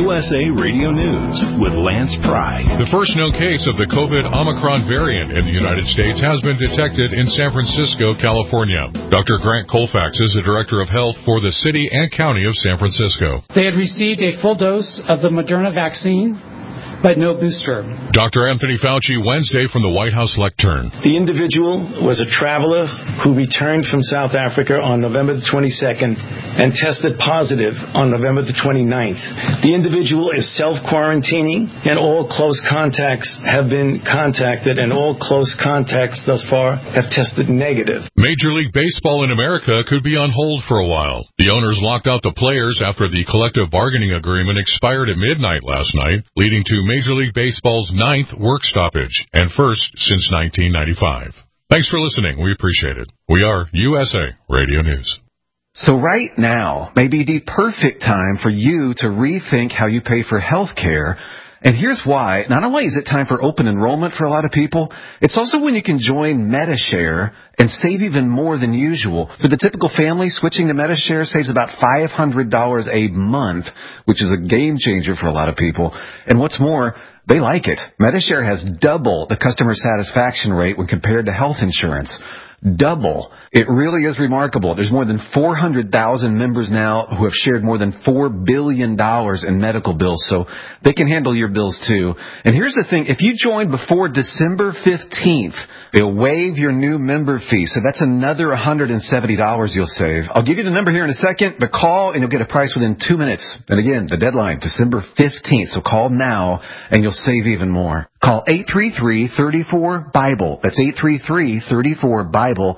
USA Radio News with Lance Pry. The first known case of the COVID Omicron variant in the United States has been detected in San Francisco, California. Dr. Grant Colfax is the Director of Health for the City and County of San Francisco. They had received a full dose of the Moderna vaccine, but no booster. Dr. Anthony Fauci Wednesday from the White House lectern. The individual was a traveler who returned from South Africa on November the 22nd and tested positive on November the 29th. The individual is self-quarantining, and all close contacts have been contacted, and all close contacts thus far have tested negative. Major League Baseball in America could be on hold for a while. The owners locked out the players after the collective bargaining agreement expired at midnight last night, leading to Major League Baseball's 9th work stoppage, and first since 1995. Thanks for listening. We appreciate it. We are USA Radio News. So right now may be the perfect time for you to rethink how you pay for health care. And here's why. Not only is it time for open enrollment for a lot of people, it's also when you can join Medi-Share and save even more than usual. For the typical family, switching to Medi-Share saves about $500 a month, which is a game changer for a lot of people. And what's more, they like it. Medi-Share has double the customer satisfaction rate when compared to health insurance. Double. It really is remarkable. There's more than 400,000 members now who have shared more than $4 billion in medical bills, so they can handle your bills too. And here's the thing, if you join before December 15th, they'll waive your new member fee, so that's another $170 you'll save. I'll give you the number here in a second, but call and you'll get a price within 2 minutes. And again, the deadline, December 15th, so call now and you'll save even more. Call 833-34-BIBLE. That's 833-34-BIBLE.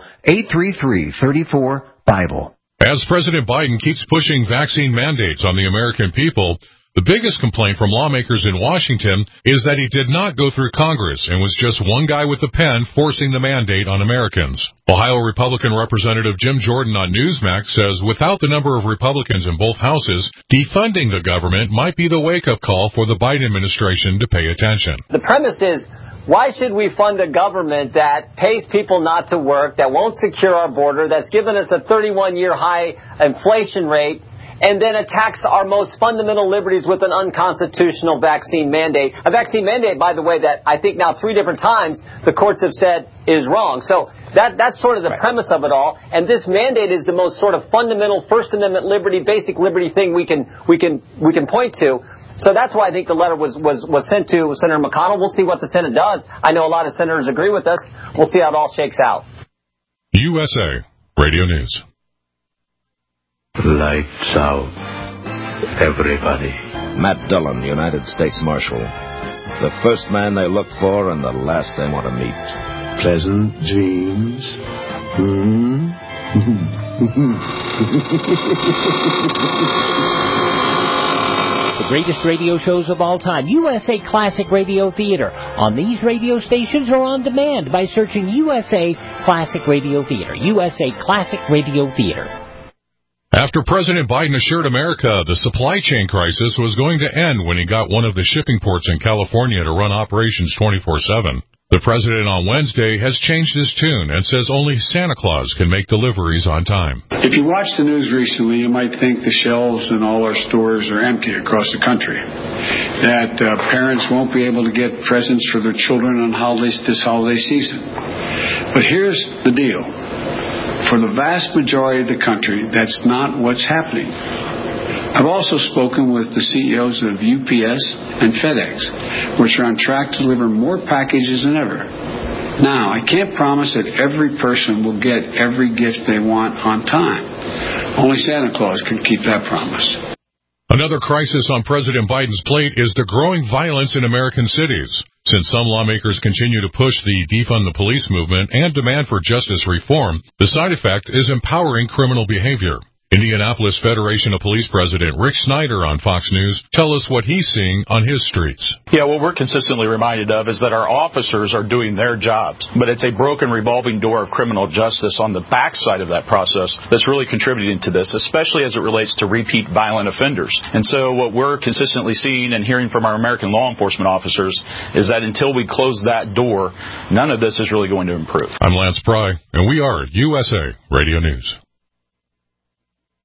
833-34-BIBLE. As President Biden keeps pushing vaccine mandates on the American people, the biggest complaint from lawmakers in Washington is that he did not go through Congress and was just one guy with a pen forcing the mandate on Americans. Ohio Republican Representative Jim Jordan on Newsmax says without the number of Republicans in both houses, defunding the government might be the wake-up call for the Biden administration to pay attention. The premise is, why should we fund a government that pays people not to work, that won't secure our border, that's given us a 31-year high inflation rate, and then attacks our most fundamental liberties with an unconstitutional vaccine mandate? A vaccine mandate, by the way, that I think now 3 different times the courts have said is wrong. So that's sort of the premise of it all. And this mandate is the most sort of fundamental First Amendment liberty, basic liberty thing we can point to. So that's why I think the letter was sent to Senator McConnell. We'll see what the Senate does. I know a lot of senators agree with us. We'll see how it all shakes out. USA Radio News. Lights out, everybody. Matt Dillon, United States Marshal. The first man they look for and the last they want to meet. Pleasant dreams. The greatest radio shows of all time, USA Classic Radio Theater, on these radio stations or on demand by searching USA Classic Radio Theater. USA Classic Radio Theater. After President Biden assured America the supply chain crisis was going to end when he got one of the shipping ports in California to run operations 24/7, the president on Wednesday has changed his tune and says only Santa Claus can make deliveries on time. If you watch the news recently, you might think the shelves in all our stores are empty across the country, that parents won't be able to get presents for their children on this holiday season. But here's the deal. For the vast majority of the country, that's not what's happening. I've also spoken with the CEOs of UPS and FedEx, which are on track to deliver more packages than ever. Now, I can't promise that every person will get every gift they want on time. Only Santa Claus can keep that promise. Another crisis on President Biden's plate is the growing violence in American cities. Since some lawmakers continue to push the defund the police movement and demand for justice reform, the side effect is empowering criminal behavior. Indianapolis Federation of Police President Rick Snyder on Fox News tell us what he's seeing on his streets. Yeah, what we're consistently reminded of is that our officers are doing their jobs, but it's a broken revolving door of criminal justice on the backside of that process that's really contributing to this, especially as it relates to repeat violent offenders. And so what we're consistently seeing and hearing from our American law enforcement officers is that until we close that door, none of this is really going to improve. I'm Lance Pry, and we are USA Radio News.